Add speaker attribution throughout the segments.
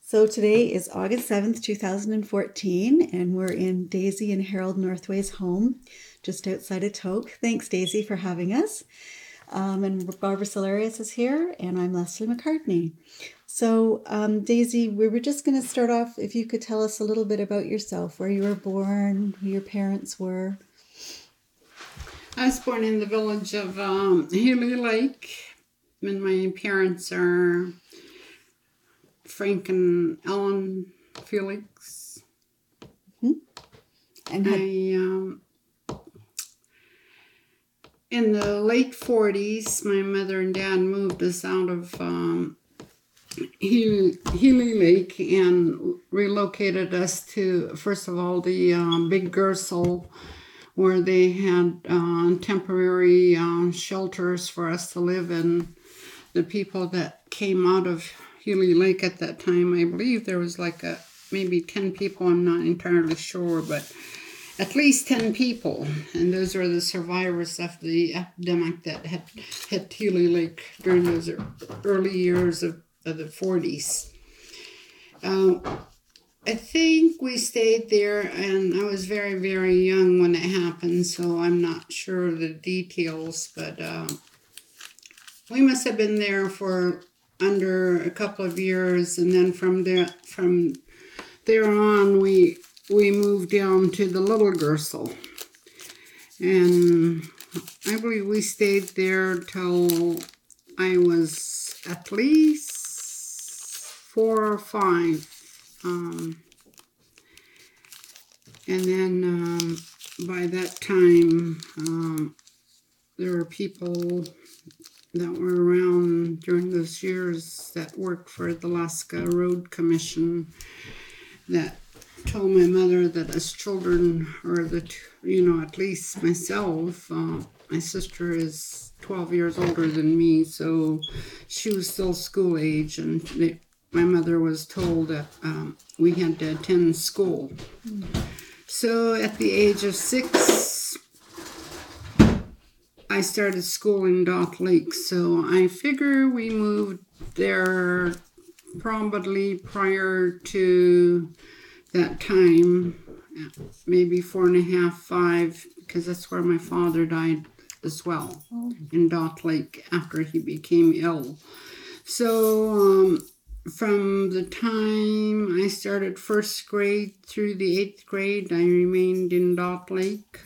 Speaker 1: So today is August 7th, 2014, and we're in Daisy and Harold Northway's home just outside of Tok. Thanks, Daisy, for having us. And Barbara Solarius is here, and I'm Leslie McCartney. So, Daisy, we were just going to start off, if you could tell us a little bit about yourself, where you were born, who your parents were.
Speaker 2: I was born in the village of Healy Lake, and my parents are Frank and Ellen Felix.
Speaker 1: Mm-hmm. And
Speaker 2: in the late 40s, my mother and dad moved us out of Healy Lake and relocated us to, first of all, the Big Gersel, where they had temporary shelters for us to live in. The people that came out of Healy Lake at that time, I believe there was like maybe 10 people, I'm not entirely sure, but at least 10 people. And those were the survivors of the epidemic that had hit Healy Lake during those early years of the 40s. I think we stayed there, and I was very, very young when it happened, so I'm not sure of the details, but we must have been there for under a couple of years, and then from there on, we moved down to the Little Gersel, and I believe we stayed there till I was at least 4 or 5. And then by that time, there were people that were around during those years that worked for the Alaska Road Commission that told my mother that as children, or at least myself, my sister is 12 years older than me, so she was still school age, and my mother was told that we had to attend school. So at the age of 6, I started school in Dot Lake. So I figure we moved there probably prior to that time, maybe 4.5, 5, because that's where my father died as well, in Dot Lake after he became ill. So from the time I started first grade through the 8th grade, I remained in Dot Lake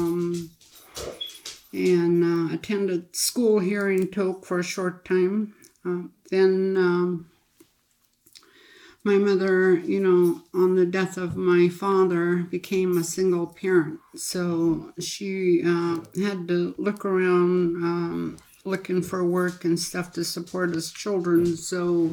Speaker 2: and attended school here in Tok for a short time. Then my mother, on the death of my father, became a single parent. So she had to look around looking for work and stuff to support us children. So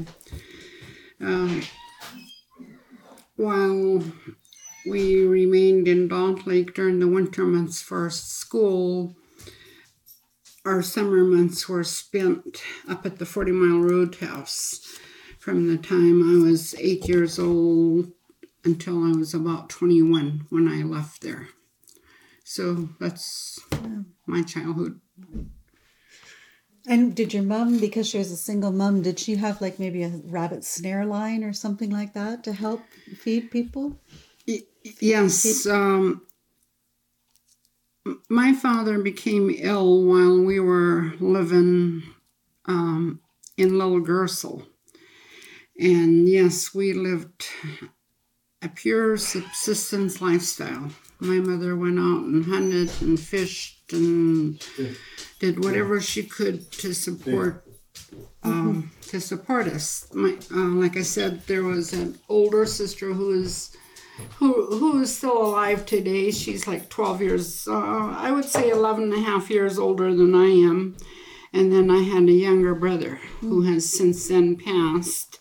Speaker 2: while we remained in Dot Lake during the winter months for school, our summer months were spent up at the 40 Mile Roadhouse from the time I was 8 years old until I was about 21 when I left there. So that's my childhood.
Speaker 1: And did your mom, because she was a single mom, did she have like maybe a rabbit snare line or something like that to help feed people?
Speaker 2: Yes. My father became ill while we were living in Little Gersel. And yes, we lived a pure subsistence lifestyle. My mother went out and hunted and fished and did whatever she could to support us. Like I said, there was an older sister who is still alive today. She's like 12 years, I would say 11 and a half years older than I am. And then I had a younger brother who has since then passed.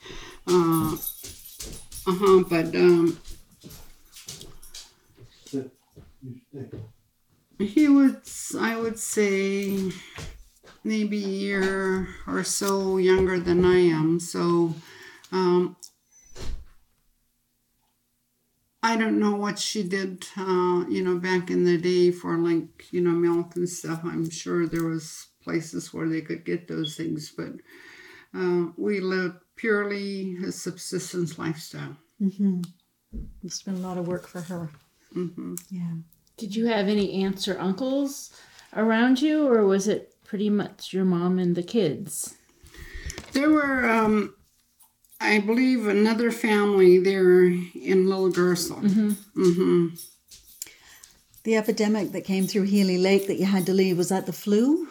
Speaker 2: He was, I would say, maybe a year or so younger than I am. So I don't know what she did, back in the day for milk and stuff. I'm sure there was places where they could get those things, but we lived purely a subsistence lifestyle.
Speaker 1: It's been a lot of work for her. Yeah.
Speaker 3: Did you have any aunts or uncles around you, or was it pretty much your mom and the kids?
Speaker 2: There were, I believe, another family there in Little Gersel.
Speaker 1: The epidemic that came through Healy Lake that you had to leave, was that the flu?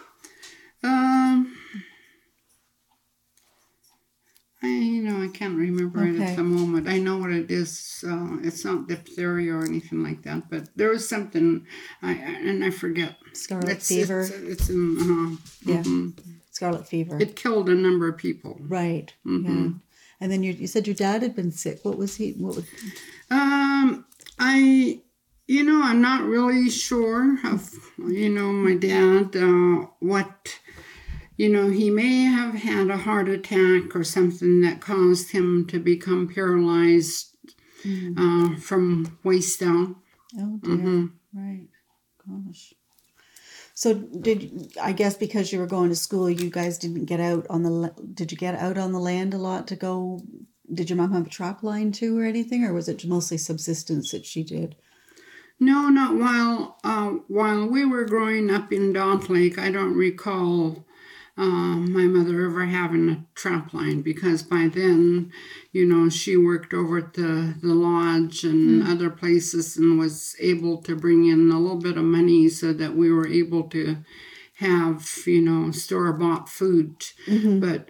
Speaker 2: I can't remember it at the moment. I know what it is. It's not diphtheria or anything like that, but there was something, I forget.
Speaker 1: Scarlet fever.
Speaker 2: It's in,
Speaker 1: Scarlet fever.
Speaker 2: It killed a number of people.
Speaker 1: Right. Yeah. And then you said your dad had been sick. What was he?
Speaker 2: I'm not really sure of, my dad, what, he may have had a heart attack or something that caused him to become paralyzed from waist down.
Speaker 1: Oh, dear. Right. Gosh. So I guess because you were going to school, you guys didn't get out did you get out on the land a lot to go? Did your mom have a trap line too or anything, or was it mostly subsistence that she did?
Speaker 2: No, not while we were growing up in Dot Lake. I don't recall my mother ever having a trap line, because by then, she worked over at the lodge and other places and was able to bring in a little bit of money so that we were able to have, store-bought food. But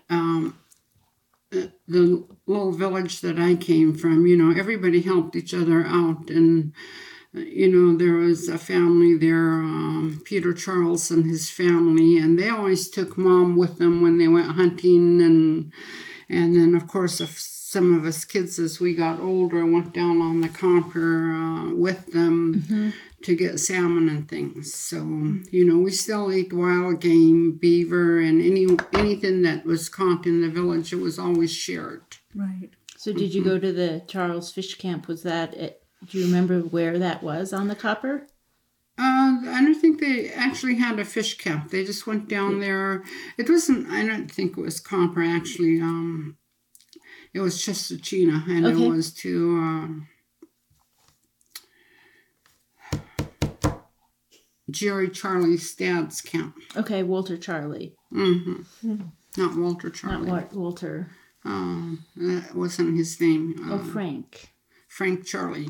Speaker 2: the little village that I came from, everybody helped each other out, and there was a family there, Peter Charles and his family, and they always took Mom with them when they went hunting, and then, of course, if some of us kids, as we got older, went down on the Copper with them to get salmon and things. So, we still ate wild game, beaver, and anything that was caught in the village, it was always shared.
Speaker 1: Right.
Speaker 3: So did you go to the Charles Fish Camp? Was that it? Do you remember where that was on the Copper?
Speaker 2: I don't think they actually had a fish camp. They just went down there. It wasn't, I don't think it was Copper, actually. It was Chestachina, and it was to Jerry Charlie Stadd's camp.
Speaker 3: Okay, Walter Charlie.
Speaker 2: Not Walter Charlie.
Speaker 3: Not Walter.
Speaker 2: That wasn't his name.
Speaker 3: Frank.
Speaker 2: Frank Charlie.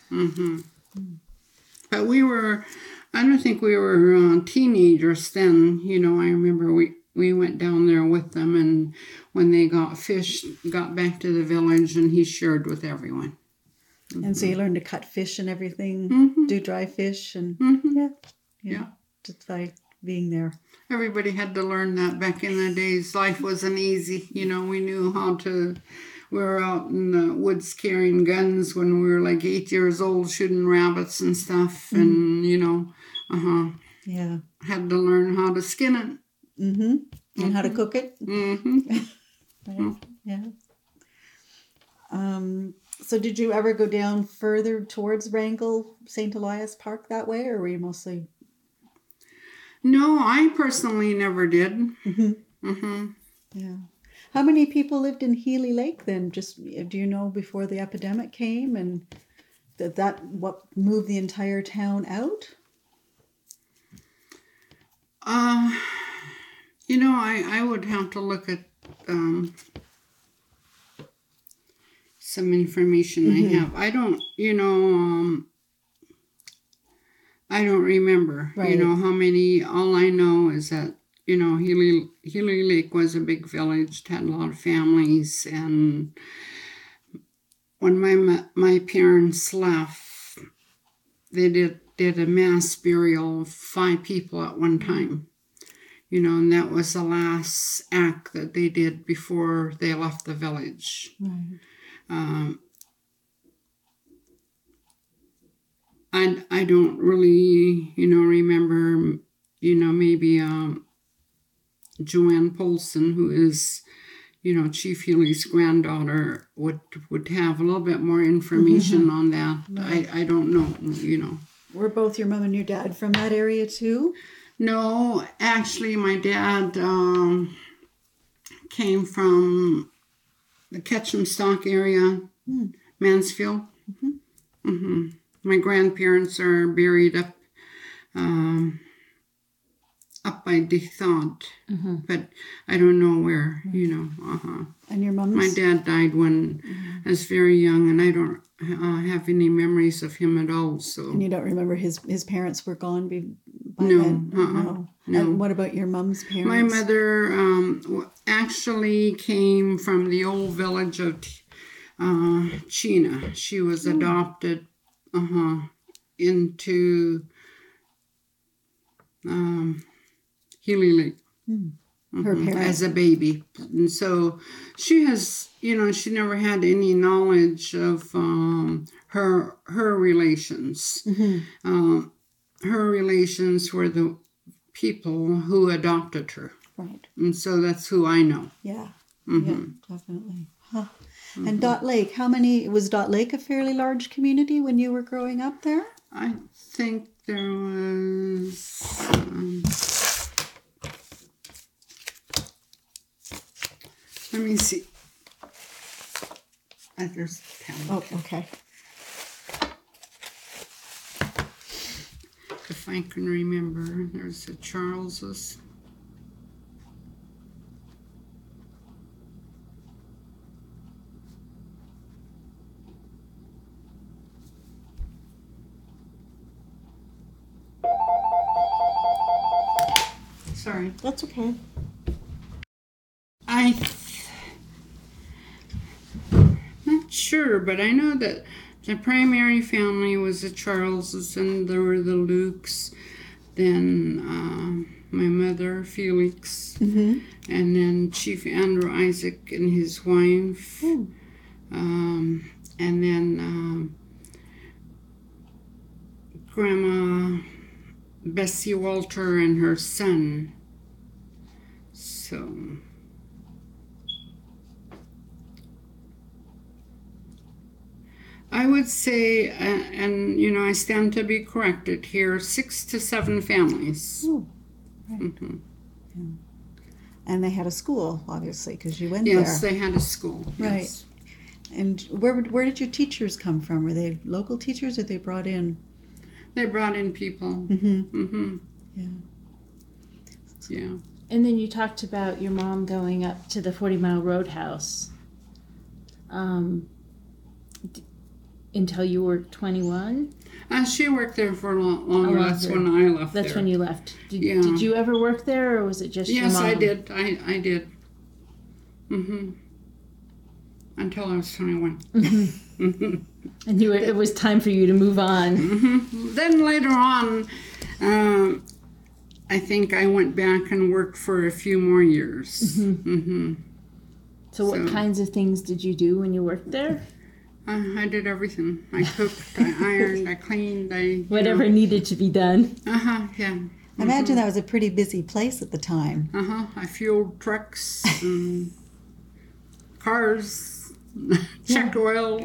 Speaker 2: But I don't think we were teenagers then. I remember we went down there with them, and when they got back to the village, and he shared with everyone.
Speaker 1: And so you learned to cut fish and everything, do dry fish, and yeah, just by being there.
Speaker 2: Everybody had to learn that back in the days. Life wasn't easy. We knew how to. We were out in the woods carrying guns when we were like 8 years old, shooting rabbits and stuff, and had to learn how to skin it.
Speaker 1: And how to cook it. Right. Yeah. So did you ever go down further towards Wrangell, St. Elias Park that way, or were you mostly?
Speaker 2: No, I personally never did.
Speaker 1: Yeah. How many people lived in Healy Lake then? Just, do you know, before the epidemic came, and that what moved the entire town out?
Speaker 2: I would have to look at some information I have. I don't, I don't remember, how many. All I know is that, Healy Lake was a big village, had a lot of families, and when my parents left, they did a mass burial of 5 people at one time, and that was the last act that they did before they left the village.
Speaker 1: Right.
Speaker 2: I don't really, remember, maybe Joanne Polson, who is, Chief Healy's granddaughter, would have a little bit more information on that. Right. I don't know,
Speaker 1: Were both your mom and your dad from that area too?
Speaker 2: No, actually my dad came from the Ketchum Stock area, Mansfield. My grandparents are buried up by DeThod, but I don't know where,
Speaker 1: And your mom's?
Speaker 2: My dad died when I was very young, and I don't have any memories of him at all. So.
Speaker 1: And you don't remember his parents were gone by
Speaker 2: No,
Speaker 1: then?
Speaker 2: no.
Speaker 1: And what about your mom's parents?
Speaker 2: My mother actually came from the old village of Chena. She was adopted into Healy Lake.
Speaker 1: Her parents.
Speaker 2: As a baby. And so she has, she never had any knowledge of her relations. Her relations were the people who adopted her.
Speaker 1: Right.
Speaker 2: And so that's who I know.
Speaker 1: Yeah. Yeah, definitely. Huh. And Dot Lake, was Dot Lake a fairly large community when you were growing up there?
Speaker 2: I think there was... let me see. There's a pen.
Speaker 1: Oh, okay.
Speaker 2: If I can remember, there's a Charles's. Sorry.
Speaker 1: That's okay.
Speaker 2: Not sure, but I know that the primary family was the Charleses, and there were the Lukes, then my mother, Felix, and then Chief Andrew Isaac and his wife, and then Grandma Bessie Walter and her son. So... I would say, and I stand to be corrected here, 6 to 7 families.
Speaker 1: Oh, right. Yeah. And they had a school, obviously, because you went
Speaker 2: Yes,
Speaker 1: there.
Speaker 2: they had a school.
Speaker 1: Right.
Speaker 2: Yes.
Speaker 1: And where did your teachers come from? Were they local teachers, or they brought in?
Speaker 2: They brought in people.
Speaker 1: Yeah.
Speaker 2: Yeah.
Speaker 3: And then you talked about your mom going up to the 40 Mile Roadhouse until you were 21?
Speaker 2: She worked there for a lot longer. That's when I left
Speaker 3: That's
Speaker 2: there.
Speaker 3: when you left. Did you ever work there, or was it just your mom?
Speaker 2: Yes, I did. I did. Until I was 21.
Speaker 3: And it was time for you to move on.
Speaker 2: Then later on, I think I went back and worked for a few more years.
Speaker 3: So what kinds of things did you do when you worked there?
Speaker 2: I did everything. I cooked, I ironed, I cleaned,
Speaker 3: Whatever needed to be done.
Speaker 2: Yeah.
Speaker 1: I imagine that was a pretty busy place at the time.
Speaker 2: I fueled trucks and cars, checked oil.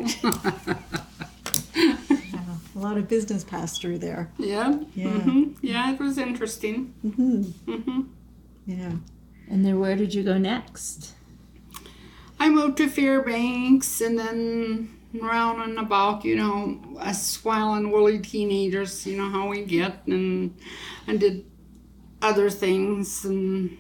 Speaker 1: A lot of business passed through there.
Speaker 2: Yeah.
Speaker 1: Yeah.
Speaker 2: Yeah, it was interesting.
Speaker 1: Yeah.
Speaker 3: And then where did you go next?
Speaker 2: I moved to Fairbanks, and then round and about, us wild and woolly teenagers, how we get, and I did other things, and,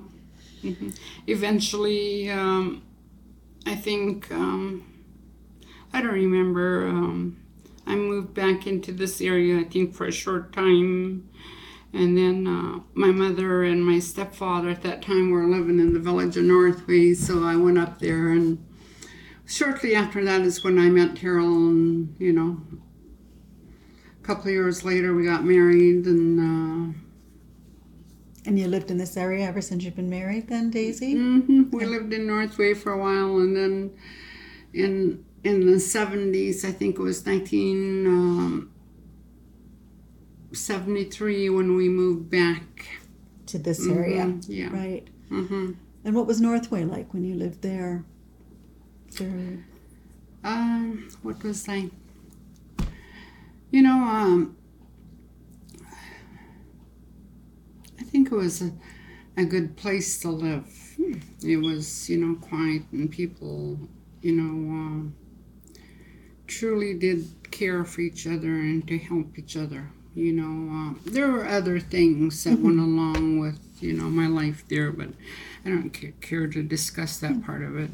Speaker 2: eventually, I think, I don't remember, I moved back into this area, I think, for a short time, and then my mother and my stepfather at that time were living in the village of Northway, so I went up there, and shortly after that is when I met Terrell, and, a couple of years later we got married, and...
Speaker 1: And you lived in this area ever since you've been married then, Daisy?
Speaker 2: We lived in Northway for a while, and then in the 70s, I think it was 1973 when we moved back.
Speaker 1: To this area?
Speaker 2: Yeah.
Speaker 1: Right. And what was Northway like when you lived there?
Speaker 2: What was I? I think it was a good place to live. It was, quiet, and people, truly did care for each other and to help each other. There were other things that went along with, my life there, but I don't care to discuss that part of it.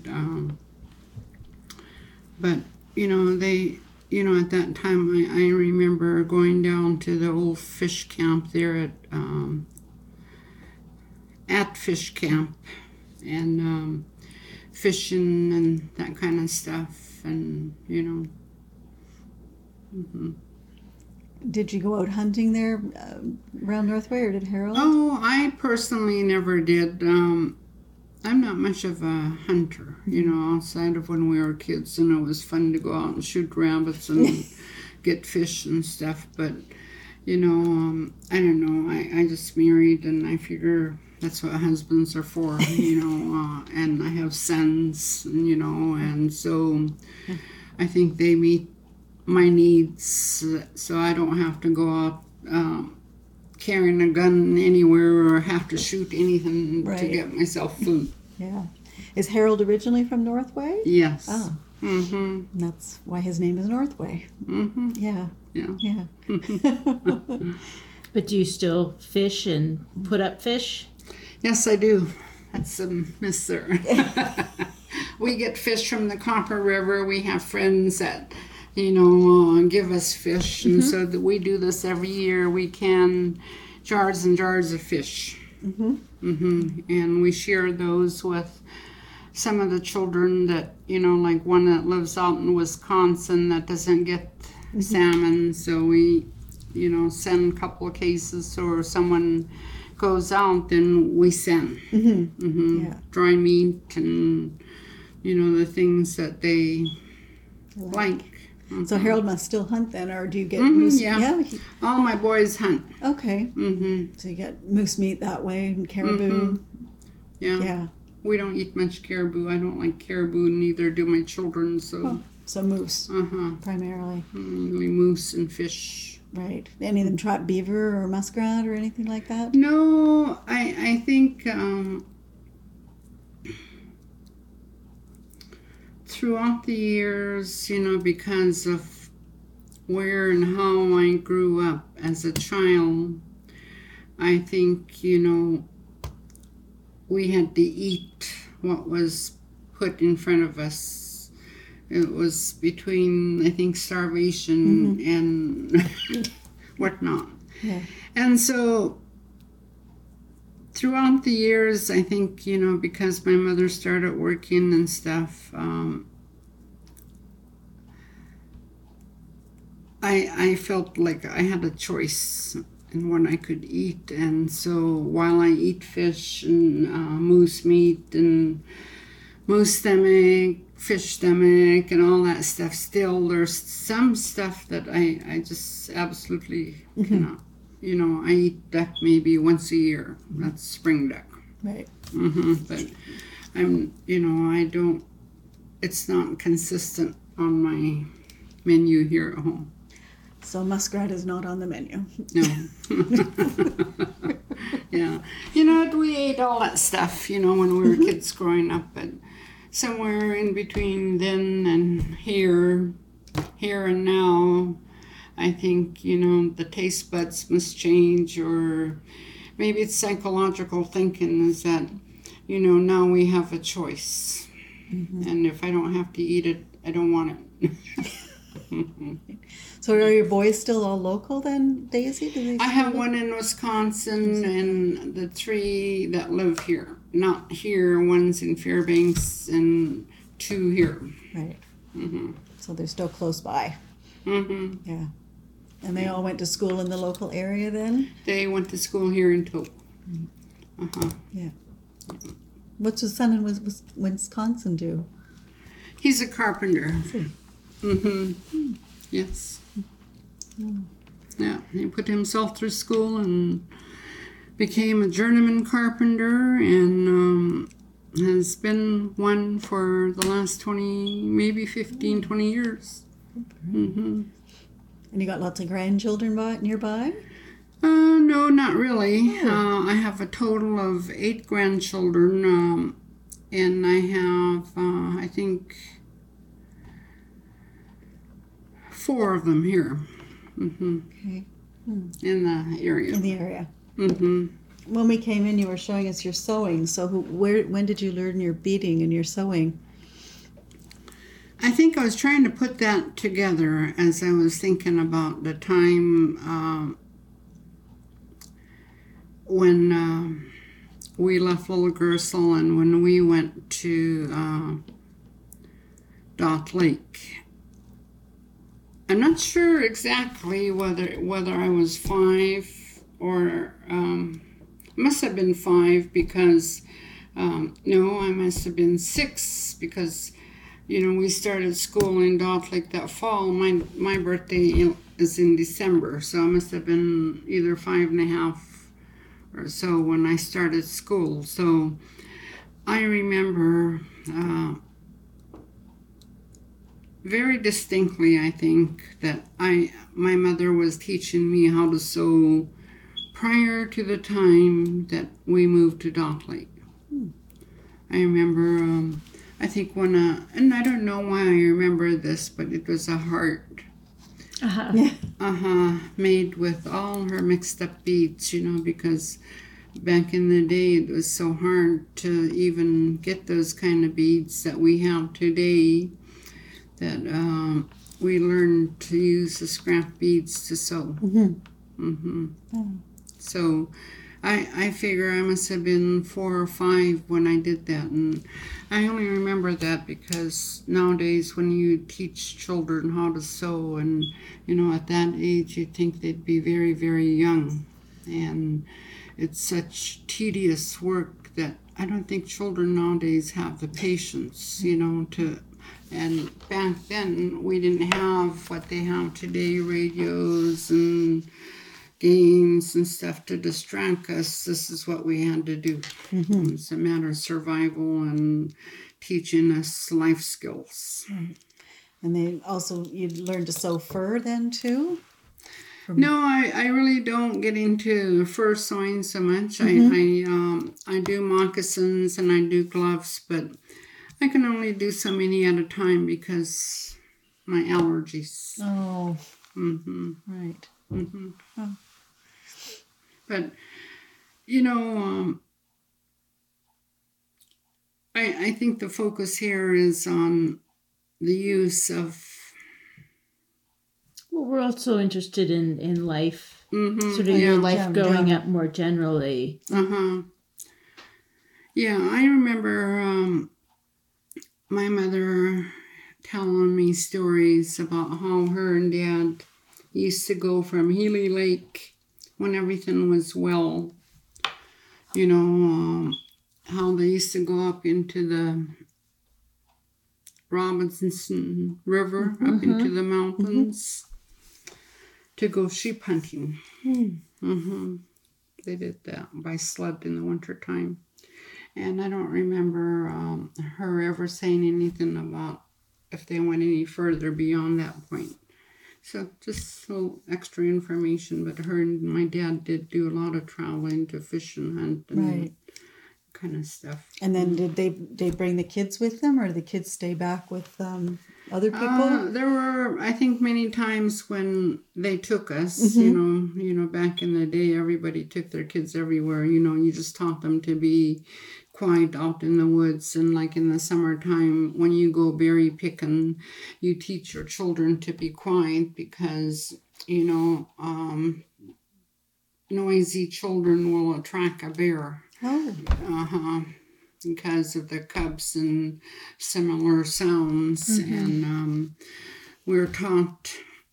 Speaker 2: But, they, at that time, I remember going down to the old fish camp there at fish camp, and fishing and that kind of stuff, and,
Speaker 1: Did you go out hunting there around Northway, or did Harold?
Speaker 2: Oh, I personally never did. I'm not much of a hunter, outside of when we were kids, and it was fun to go out and shoot rabbits and get fish and stuff. But, I don't know. I just married, and I figure that's what husbands are for, and I have sons, and so I think they meet my needs, so I don't have to go out carrying a gun anywhere or have to shoot anything to get myself food.
Speaker 1: Yeah. Is Harold originally from Northway?
Speaker 2: Yes.
Speaker 1: Oh.
Speaker 2: Mm-hmm.
Speaker 1: That's why his name is Northway.
Speaker 2: Mm-hmm.
Speaker 1: Yeah.
Speaker 2: Yeah.
Speaker 3: But do you still fish and put up fish?
Speaker 2: Yes, I do. That's a miss there. We get fish from the Copper River. We have friends that give us fish, and so that we do this every year. We can jars and jars of fish, and we share those with some of the children that like one that lives out in Wisconsin that doesn't get salmon, so we send a couple of cases, or someone goes out, then we send dry meat and the things that they like.
Speaker 1: So Harold must still hunt then, or do you get moose?
Speaker 2: Yeah. All my boys hunt.
Speaker 1: Okay. So you get moose meat that way, and caribou. Yeah.
Speaker 2: We don't eat much caribou. I don't like caribou, neither do my children. So.
Speaker 1: So moose, primarily.
Speaker 2: Mainly moose and fish.
Speaker 1: Right. Any of them trap beaver or muskrat or anything like that?
Speaker 2: No, I think throughout the years, because of where and how I grew up as a child, I think, we had to eat what was put in front of us. It was between, I think, starvation and whatnot.
Speaker 1: Yeah.
Speaker 2: And so throughout the years, I think, because my mother started working and stuff, I felt like I had a choice in what I could eat. And so while I eat fish and moose meat and moose stomach, fish stomach, and all that stuff, still there's some stuff that I just absolutely cannot. I eat duck maybe once a year. That's spring duck.
Speaker 1: Right.
Speaker 2: But I don't, it's not consistent on my menu here at home.
Speaker 1: So muskrat is not on the menu.
Speaker 2: No. Yeah. We ate all that stuff, when we were kids growing up, but somewhere in between then and here and now, I think, the taste buds must change, or maybe it's psychological thinking, is that, now we have a choice. And if I don't have to eat it, I don't want it.
Speaker 1: So are your boys still all local then, Daisy?
Speaker 2: I have one in Wisconsin and the 3 that live here. Not here, one's in Fairbanks and 2 here.
Speaker 1: Right. So they're still close by. Yeah. And they all went to school in the local area then?
Speaker 2: They went to school here in Tope.
Speaker 1: Yeah. What's your son in Wisconsin do?
Speaker 2: He's a carpenter. Yes. Yeah, he put himself through school and became a journeyman carpenter, and has been one for the last 20, maybe 15, 20 years.
Speaker 1: And you got lots of grandchildren nearby?
Speaker 2: No, not really. I have a total of 8 grandchildren, and I have, I think, 4 of them here.
Speaker 1: Okay.
Speaker 2: In the area.
Speaker 1: In the area.
Speaker 2: Mm-hmm.
Speaker 1: When we came in, you were showing us your sewing. So when did you learn your beading and your sewing?
Speaker 2: I think I was trying to put that together as I was thinking about the time when we left Little Gersel and when we went to Dot Lake. I'm not sure exactly whether I was 5 or must have been 5 because no, I must have been 6 because we started school in Dot Lake that fall. My birthday is in December, so I must have been either 5.5 or so when I started school. So I remember very distinctly, I think, that my mother was teaching me how to sew prior to the time that we moved to Dot Lake. I remember, I think when, and I don't know why I remember this, but it was a heart. Made with all her mixed up beads, because back in the day it was so hard to even get those kind of beads that we have today, that we learned to use the scrap beads to sew. So I figure I must have been 4 or 5 when I did that, and I only remember that because nowadays when you teach children how to sew, and at that age you think they'd be very, very young, and it's such tedious work that I don't think children nowadays have the patience, to. And back then we didn't have what they have today, radios and games and stuff to distract us. This is what we had to do. It's a matter of survival and teaching us life skills.
Speaker 1: And they also, you learned to sew fur then too?
Speaker 2: No, I really don't get into fur sewing so much. I do moccasins and I do gloves, but I can only do so many at a time because my allergies.
Speaker 1: Oh, right.
Speaker 2: Oh. But, I think the focus here is on the use of...
Speaker 3: Well, we're also interested in life, sort of your life growing up more generally.
Speaker 2: Yeah, I remember my mother telling me stories about how her and Dad used to go from Healy Lake when everything was well, how they used to go up into the Robinson River, up into the mountains to go sheep hunting. They did that by sled in the wintertime. And I don't remember her ever saying anything about if they went any further beyond that point. So just a little extra information. But her and my dad did do a lot of traveling to fish and hunt and kind of stuff.
Speaker 1: And then did they bring the kids with them, or did the kids stay back with other people?
Speaker 2: There were, I think, many times when they took us. Back in the day, everybody took their kids everywhere. You just taught them to be quiet out in the woods, and like in the summertime when you go berry picking, you teach your children to be quiet because noisy children will attract a bear. Because of the cubs and similar sounds. And we're taught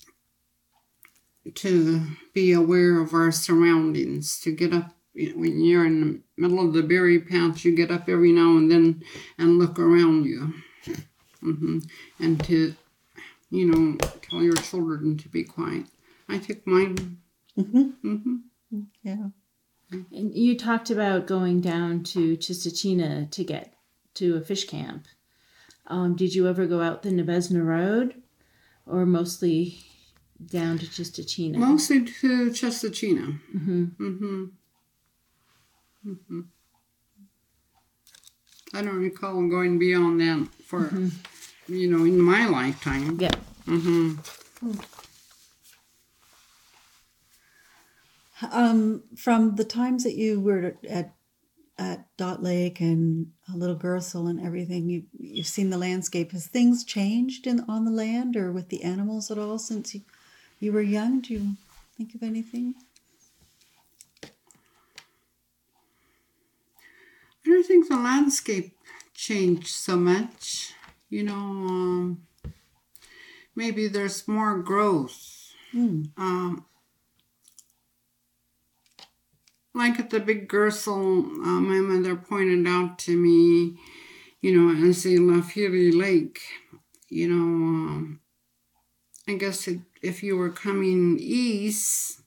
Speaker 2: to be aware of our surroundings, to get up when you're in the middle of the berry patch. You get up every now and then and look around you. And to tell your children to be quiet. I took mine.
Speaker 1: Yeah.
Speaker 3: And you talked about going down to Chistochina to get to a fish camp. Did you ever go out the Nebezna Road, or mostly down to Chistochina?
Speaker 2: Mostly to Chistochina. I don't recall going beyond that for, in my lifetime.
Speaker 3: Yeah.
Speaker 1: From the times that you were at Dot Lake and Little Gersel and everything, you've seen the landscape. Has things changed on the land or with the animals at all since you were young? Do you think of anything?
Speaker 2: I don't think the landscape changed so much. Maybe there's more growth. Like at the Big Gersel, my mother pointed out to me, as they left Healy Lake, I guess if you were coming east,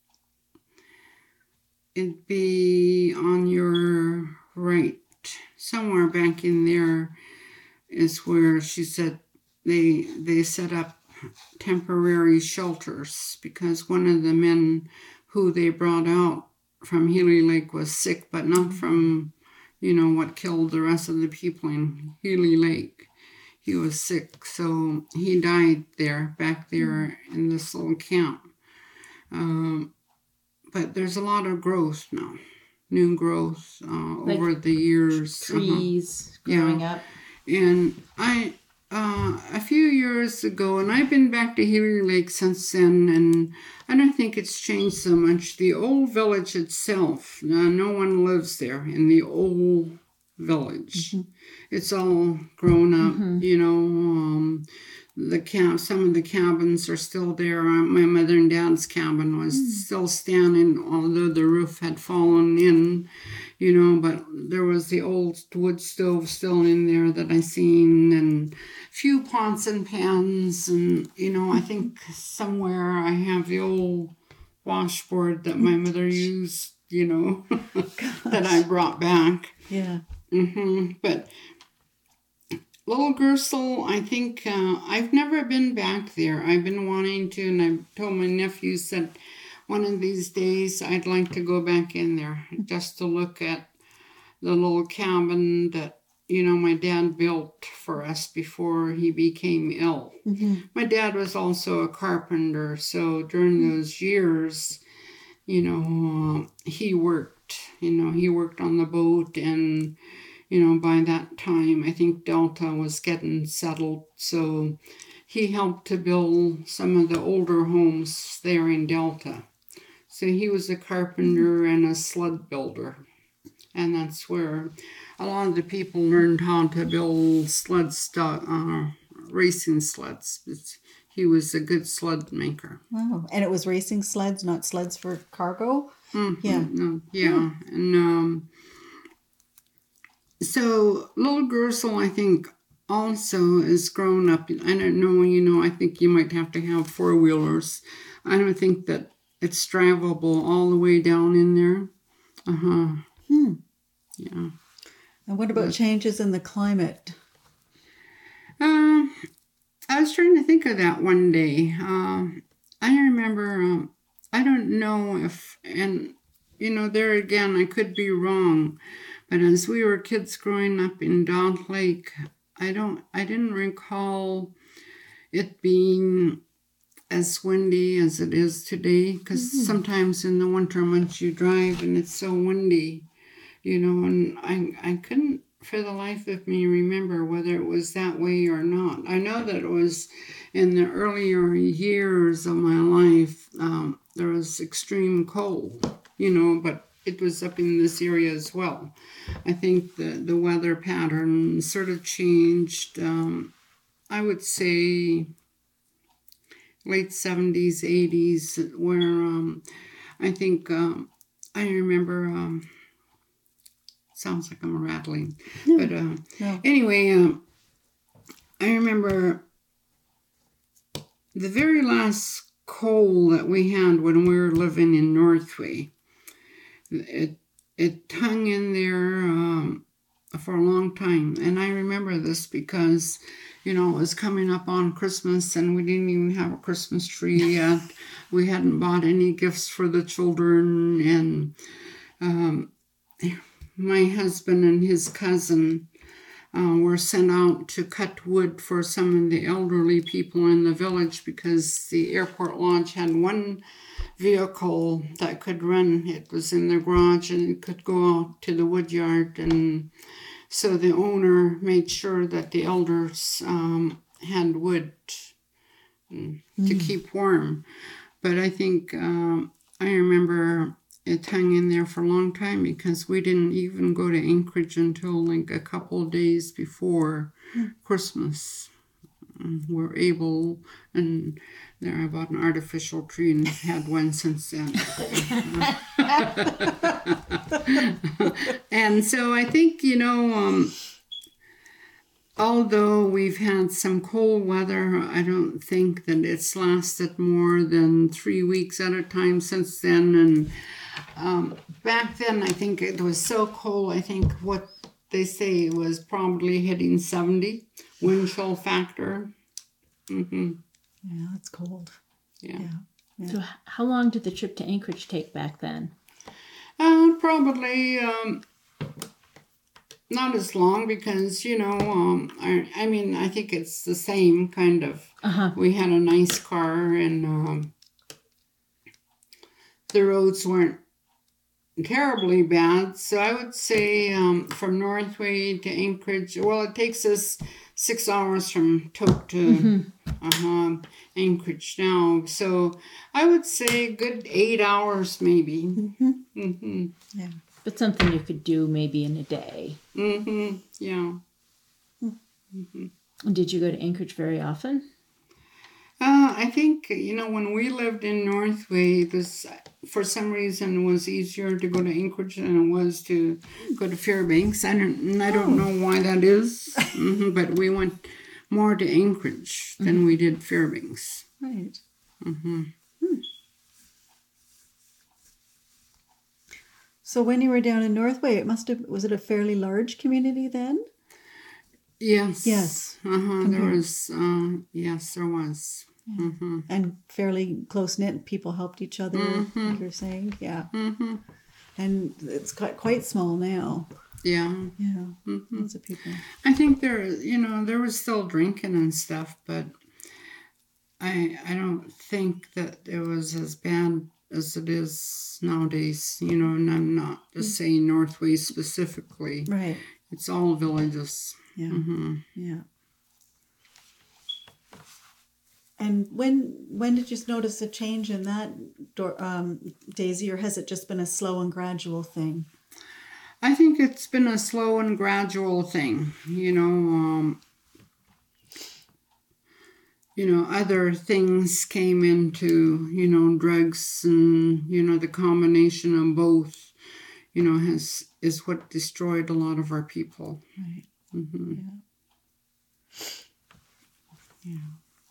Speaker 2: it'd be on your right. Somewhere back in there is where she said they set up temporary shelters because one of the men who they brought out from Healy Lake was sick, but not from, what killed the rest of the people in Healy Lake. He was sick, so he died back there in this little camp. But there's a lot of growth now, new growth over the years.
Speaker 3: Trees growing up.
Speaker 2: And a few years ago, and I've been back to Healy Lake since then, and I don't think it's changed so much. The old village itself, no one lives there in the old village. It's all grown up, some of the cabins are still there. My mother and dad's cabin was still standing, although the roof had fallen in, but there was the old wood stove still in there that I seen, and a few pots and pans, and, I think somewhere I have the old washboard that my mother used, that I brought back.
Speaker 1: Yeah.
Speaker 2: But Little Gersel, I think I've never been back there. I've been wanting to, and I've told my nephews that one of these days I'd like to go back in there just to look at the little cabin that, my dad built for us before he became ill. My dad was also a carpenter, so during those years, he worked. He worked on the boat, and by that time, I think Delta was getting settled, so he helped to build some of the older homes there in Delta. So he was a carpenter and a sled builder, and that's where a lot of the people learned how to build racing sleds. He was a good sled maker.
Speaker 1: Wow. And it was racing sleds, not sleds for cargo?
Speaker 2: Yeah. And so Little Gersel, I think, also is grown up. I don't know, I think you might have to have four-wheelers. I don't think that it's drivable all the way down in there. Yeah.
Speaker 1: And what about changes in the climate?
Speaker 2: I was trying to think of that one day. I remember, I don't know if, and, there again, I could be wrong, but as we were kids growing up in Dot Lake, I didn't recall it being as windy as it is today, because sometimes in the winter months you drive and it's so windy, and I couldn't for the life of me remember whether it was that way or not. I know that it was in the earlier years of my life, there was extreme cold, but it was up in this area as well. I think the weather pattern sort of changed, I would say late 70s, 80s, where I think I remember, sounds like I'm rattling, but anyway, I remember the very last coal that we had when we were living in Northway. It hung in there for a long time. And I remember this because, it was coming up on Christmas and we didn't even have a Christmas tree yet. We hadn't bought any gifts for the children. And my husband and his cousin were sent out to cut wood for some of the elderly people in the village because the airport launch had one vehicle that could run. It was in the garage and it could go out to the wood yard. And so the owner made sure that the elders had wood to keep warm. But I think I remember it hung in there for a long time because we didn't even go to Anchorage until like a couple of days before Christmas. We're able, and there I bought an artificial tree and had one since then. And so I think, although we've had some cold weather, I don't think that it's lasted more than 3 weeks at a time since then. And back then, I think it was so cold, I think what they say was probably hitting 70 wind chill factor. Mm-hmm.
Speaker 1: Yeah, it's cold.
Speaker 2: Yeah.
Speaker 3: So how long did the trip to Anchorage take back then?
Speaker 2: Probably not as long because, I think it's the same kind of. We had a nice car and the roads weren't terribly bad. So I would say from Northway to Anchorage, well, it takes us 6 hours from Tok to Anchorage now. So I would say a good 8 hours maybe. Mm-hmm. Mm-hmm.
Speaker 1: Yeah.
Speaker 3: But something you could do maybe in a day.
Speaker 2: Mm-hmm. Yeah. Mm-hmm.
Speaker 3: And did you go to Anchorage very often?
Speaker 2: I think, when we lived in Northway, this, for some reason, was easier to go to Anchorage than it was to go to Fairbanks. I don't know why that is, but we went more to Anchorage than we did Fairbanks.
Speaker 1: Right.
Speaker 2: Mm-hmm.
Speaker 1: So when you were down in Northway, was it a fairly large community then?
Speaker 2: Yes.
Speaker 1: Yes.
Speaker 2: There was, yes, there was.
Speaker 1: Yeah.
Speaker 2: Mm-hmm.
Speaker 1: And fairly close-knit, people helped each other, like you're saying. Yeah. Mm-hmm. And it's quite small now.
Speaker 2: Yeah.
Speaker 1: Yeah. Lots of people.
Speaker 2: I think there was still drinking and stuff, but I don't think that it was as bad as it is nowadays, and I'm not just saying Northway specifically.
Speaker 1: Right.
Speaker 2: It's all villages.
Speaker 1: Yeah.
Speaker 2: Mm-hmm.
Speaker 1: Yeah. And when did you notice a change in that, Daisy, or has it just been a slow and gradual thing?
Speaker 2: I think it's been a slow and gradual thing. Other things came into, drugs and, the combination of both, is what destroyed a lot of our people.
Speaker 1: Right.
Speaker 2: Mm-hmm.
Speaker 1: Yeah. Yeah.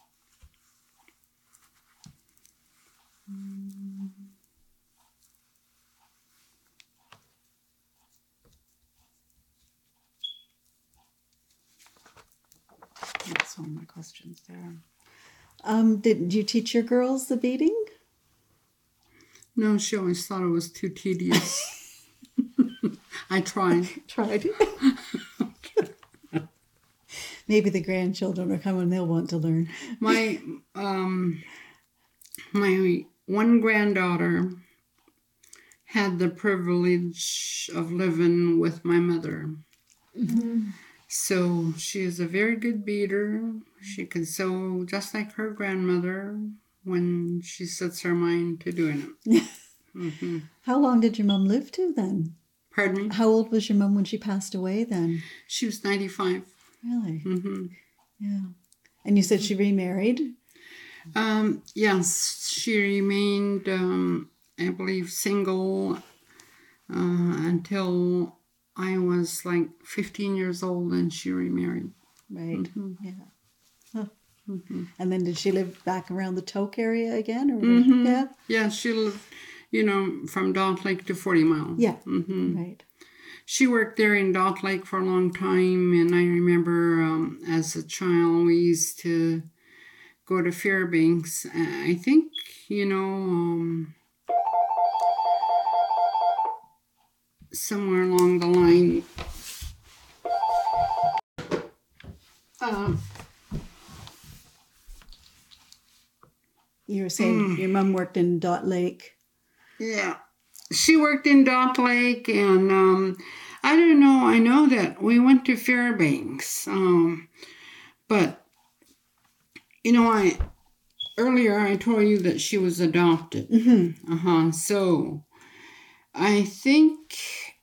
Speaker 1: That's one of my questions there. Did you teach your girls the beading?
Speaker 2: No, she always thought it was too tedious. I tried.
Speaker 1: Maybe the grandchildren are coming, they'll want to learn.
Speaker 2: My one granddaughter had the privilege of living with my mother. Mm-hmm. So she is a very good beater. She can sew just like her grandmother when she sets her mind to doing it. Mm-hmm.
Speaker 1: How long did your mom live to then?
Speaker 2: Pardon me?
Speaker 1: How old was your mom when she passed away then?
Speaker 2: She was 95.
Speaker 1: Really?
Speaker 2: Mm-hmm.
Speaker 1: Yeah. And you said she remarried?
Speaker 2: Yes, she remained, I believe, single until I was like 15 years old and she remarried.
Speaker 1: Right.
Speaker 2: Mm-hmm.
Speaker 1: Yeah. Huh. Mm-hmm. And then did she live back around the Tok area again? Or
Speaker 2: mm-hmm.
Speaker 1: Yeah.
Speaker 2: Yeah, she lived, from Dot Lake to 40 Mile.
Speaker 1: Yeah.
Speaker 2: Mm-hmm.
Speaker 1: Right.
Speaker 2: she worked there in Dot Lake for a long time, and I remember as a child we used to go to Fairbanks. I think, somewhere along the line,
Speaker 1: You were saying your mom worked in Dot Lake.
Speaker 2: yeah, she worked in Dot Lake, and I don't know. I know that we went to Fairbanks, but earlier I told you that she was adopted. So I think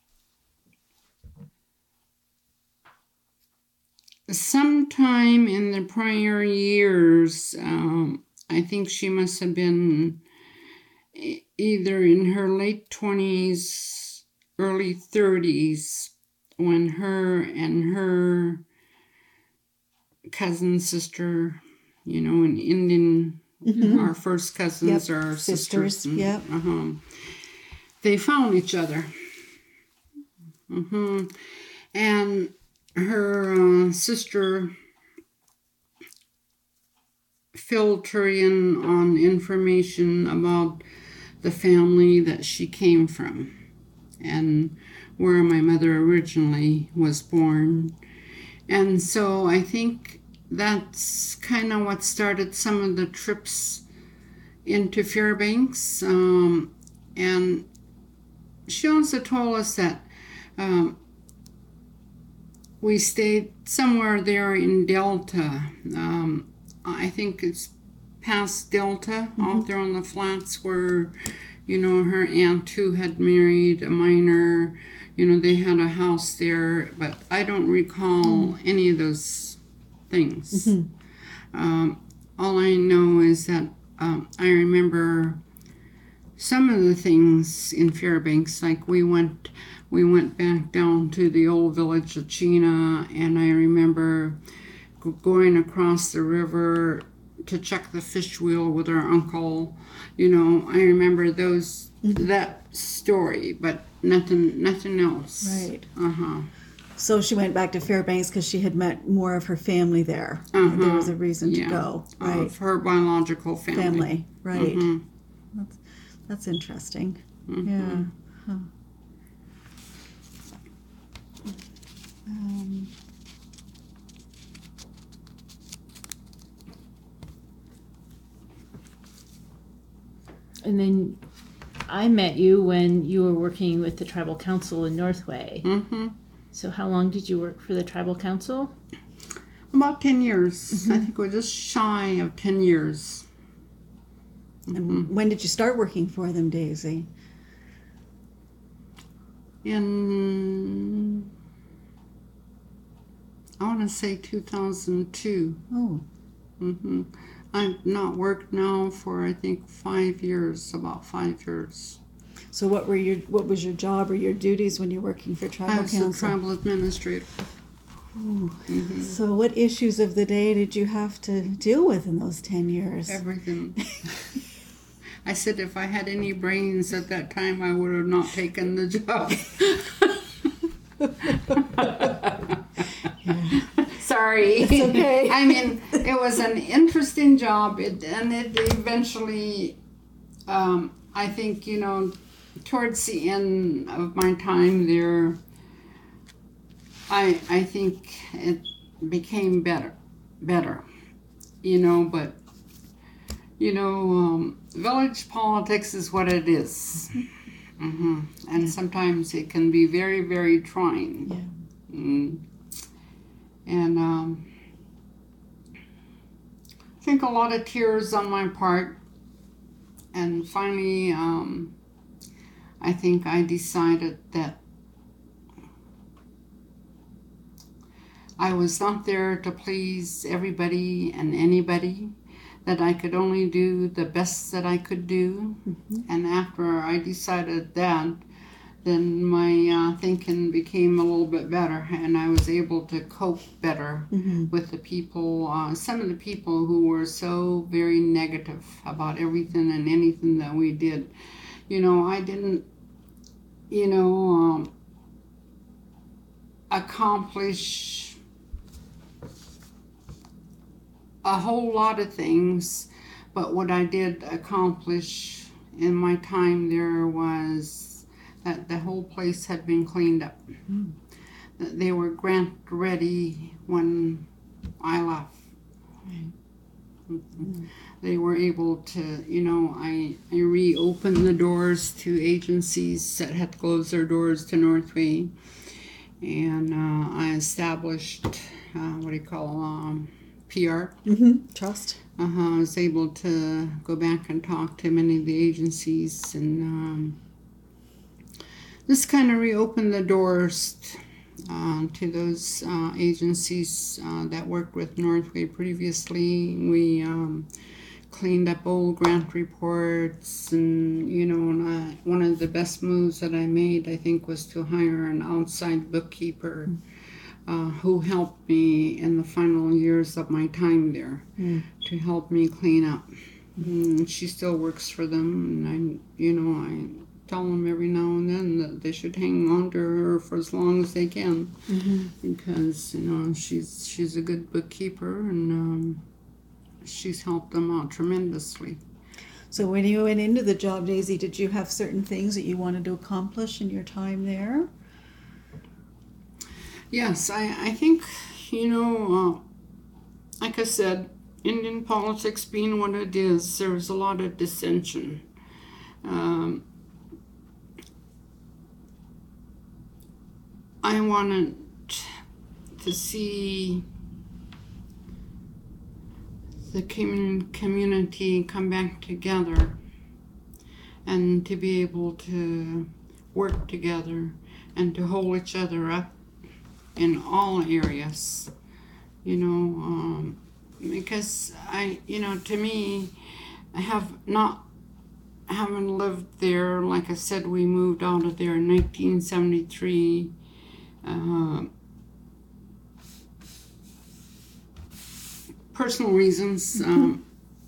Speaker 2: sometime in the prior years, I think she must have been either in her late 20s, early 30s, when her and her cousin, sister, an Indian, our first cousins are our sisters.
Speaker 1: Yep.
Speaker 2: They found each other. And her sister filled her in on information about the family that she came from and where my mother originally was born. And so I think that's kind of what started some of the trips into Fairbanks. And she also told us that we stayed somewhere there in Delta. I think it's past Delta, out there on the flats where, her aunt who had married a miner, they had a house there, but I don't recall any of those things. All I know is that I remember some of the things in Fairbanks, like we went back down to the old village of Chena, and I remember going across the river to check the fish wheel with our uncle. I remember that story, but nothing else.
Speaker 1: Right. So she went back to Fairbanks because she had met more of her family there. There was a reason to go. Right.
Speaker 2: Of her biological family.
Speaker 1: Right. That's interesting. Yeah. Huh.
Speaker 3: And then I met you when you were working with the Tribal Council in Northway. So how long did you work for the Tribal Council?
Speaker 2: About 10 years. I think we're just shy of 10 years.
Speaker 1: And when did you start working for them, Daisy?
Speaker 2: In, I want to say 2002.
Speaker 1: Oh.
Speaker 2: I've not worked now for, I think, 5 years, about 5 years.
Speaker 1: So what was your job or your duties when you're working for Tribal Council?
Speaker 2: I was the tribal administrator.
Speaker 1: So what issues of the day did you have to deal with in those 10 years?
Speaker 2: Everything. I said if I had any brains at that time, I would have not taken the job. Sorry.
Speaker 1: It's okay.
Speaker 2: I mean, it was an interesting job, and it eventually, I think, towards the end of my time there, I think it became better, but, village politics is what it is. And sometimes it can be very, very trying. And I think a lot of tears on my part. And finally, I think I decided that I was not there to please everybody and anybody, that I could only do the best that I could do. And after I decided that, then my thinking became a little bit better, and I was able to cope better with the people, some of the people who were so very negative about everything and anything that we did. I didn't, accomplish a whole lot of things, but what I did accomplish in my time there was that the whole place had been cleaned up.
Speaker 1: Mm.
Speaker 2: That they were grant ready when I left.
Speaker 1: Right.
Speaker 2: Mm-hmm. They were able to, I reopened the doors to agencies that had closed their doors to Northway, and I established PR.
Speaker 1: Trust.
Speaker 2: I was able to go back and talk to many of the agencies, and this kind of reopened the doors to those agencies that worked with Northway previously. We cleaned up old grant reports, and one of the best moves that I made, I think, was to hire an outside bookkeeper who helped me in the final years of my time there to help me clean up. And she still works for them, and I tell them every now and then that they should hang on to her for as long as they can, because she's a good bookkeeper, and she's helped them out tremendously.
Speaker 1: So when you went into the job, Daisy, did you have certain things that you wanted to accomplish in your time there?
Speaker 2: Yes, I think, like I said, Indian politics being what it is, there's a lot of dissension. I wanted to see the community come back together and to be able to work together and to hold each other up in all areas, because to me, I haven't lived there. Like I said, we moved out of there in 1973. Personal reasons, and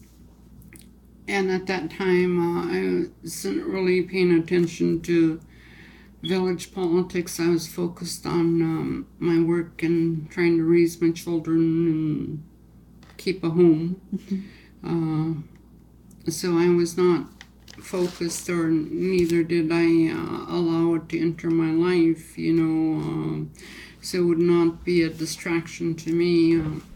Speaker 2: at that time I wasn't really paying attention to village politics. I was focused on my work and trying to raise my children and keep a home. So I was not focused, or neither did I allow it to enter my life, so it would not be a distraction to me.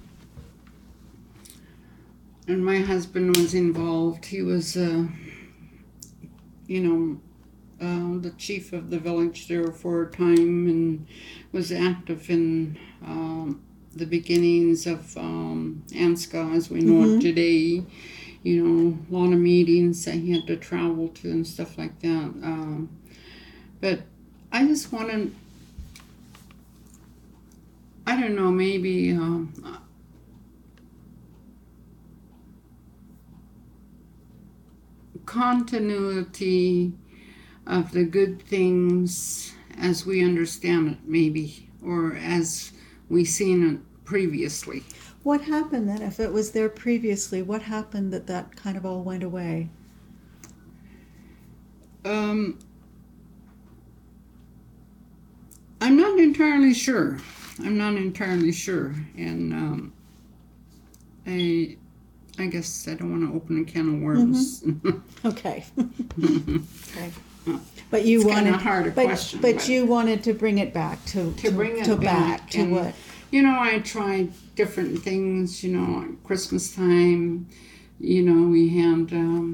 Speaker 2: And my husband was involved. He was, the chief of the village there for a time, and was active in the beginnings of ANZCA as we know it today. A lot of meetings that he had to travel to and stuff like that. But I just wanted, I don't know, maybe continuity of the good things as we understand it, maybe, or as we seen it previously.
Speaker 1: What happened then? If it was there previously, what happened that kind of all went away?
Speaker 2: I'm not entirely sure. And I guess I don't want to open a can of worms.
Speaker 1: Okay. Okay. But you
Speaker 2: It's
Speaker 1: wanted,
Speaker 2: hard a question,
Speaker 1: but you wanted to bring it back to
Speaker 2: bring it
Speaker 1: back to
Speaker 2: and,
Speaker 1: what?
Speaker 2: I tried different things. At Christmas time, we had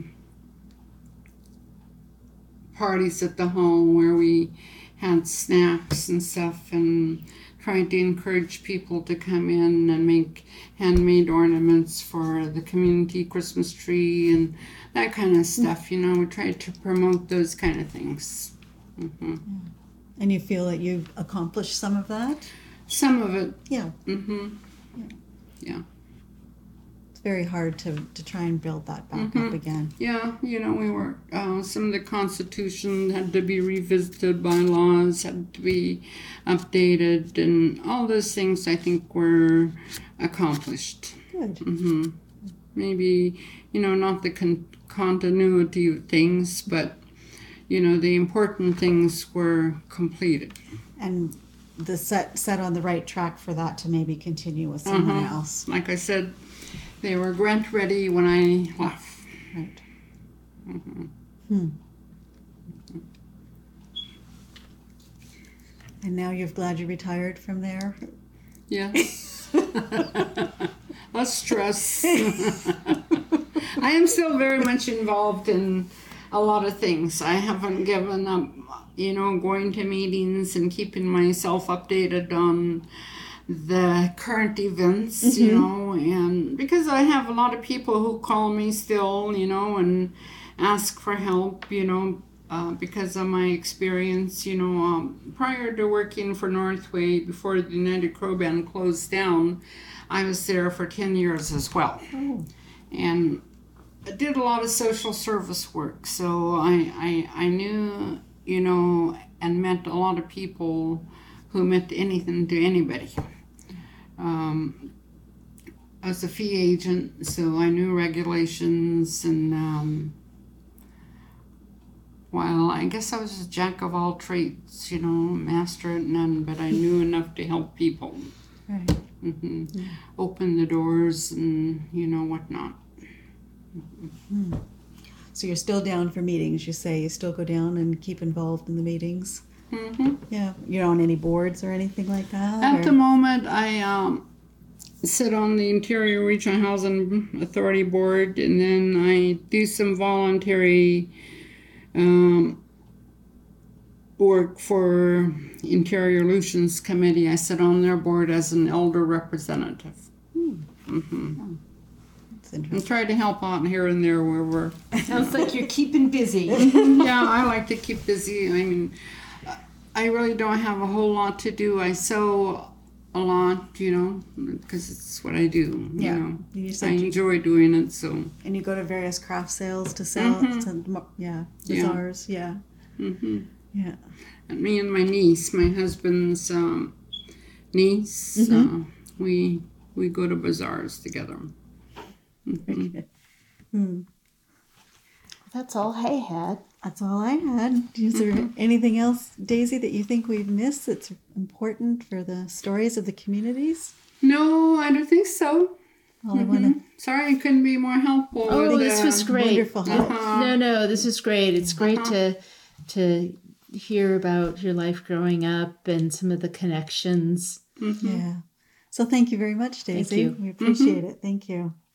Speaker 2: parties at the home where we had snacks and stuff, and tried to encourage people to come in and make handmade ornaments for the community Christmas tree and that kind of stuff. We tried to promote those kind of things.
Speaker 1: And you feel that you've accomplished some of that?
Speaker 2: Some of it.
Speaker 1: Yeah.
Speaker 2: Yeah.
Speaker 1: It's very hard to try and build that back up again.
Speaker 2: Yeah, we were, some of the Constitution had to be revisited, bylaws had to be updated, and all those things I think were accomplished.
Speaker 1: Good.
Speaker 2: Maybe, not the continuity of things, but, the important things were completed.
Speaker 1: And the set on the right track for that to maybe continue with someone else.
Speaker 2: Like I said, they were grant ready when I left.
Speaker 1: Right. And now you're glad you retired from there?
Speaker 2: Yes. Less stress. I am still very much involved in a lot of things. I haven't given up, going to meetings and keeping myself updated on the current events, and because I have a lot of people who call me still, and ask for help, because of my experience, prior to working for Northway, before the United Crow Band closed down, I was there for 10 years as well.
Speaker 1: Oh.
Speaker 2: And I did a lot of social service work, so I knew, and met a lot of people who meant anything to anybody. I was a fee agent, so I knew regulations, and while I guess I was a jack of all trades, master at none, but I knew enough to help people.
Speaker 1: Right.
Speaker 2: Open the doors and, whatnot.
Speaker 1: So you're still down for meetings, you say? You still go down and keep involved in the meetings? Yeah. You're on any boards or anything like that?
Speaker 2: At the moment, I sit on the Interior Regional Housing Authority Board, and then I do some voluntary work for Interior Relations Committee. I sit on their board as an elder representative.
Speaker 1: That's
Speaker 2: And
Speaker 1: interesting.
Speaker 2: try to help out here and there wherever.
Speaker 3: Sounds like you're keeping busy.
Speaker 2: Yeah, I like to keep busy. I mean, I really don't have a whole lot to do. I sew a lot, because it's what I do.
Speaker 1: Yeah. You
Speaker 2: I
Speaker 1: said
Speaker 2: enjoy doing it, so.
Speaker 1: and you go to various craft sales to sell, bazaars, yeah. Yeah.
Speaker 2: And me and my niece, my husband's niece, we go to bazaars together.
Speaker 3: That's all Hay had.
Speaker 1: That's all I had. Is there anything else, Daisy, that you think we've missed that's important for the stories of the communities?
Speaker 2: No, I don't think so.
Speaker 1: All I want to
Speaker 2: Sorry I couldn't be more helpful.
Speaker 3: Oh,
Speaker 2: with,
Speaker 3: this was great.
Speaker 1: wonderful help.
Speaker 3: No, this is great. It's great to hear about your life growing up and some of the connections.
Speaker 1: Yeah. So thank you very much, Daisy.
Speaker 3: you.
Speaker 1: We appreciate it. Thank you.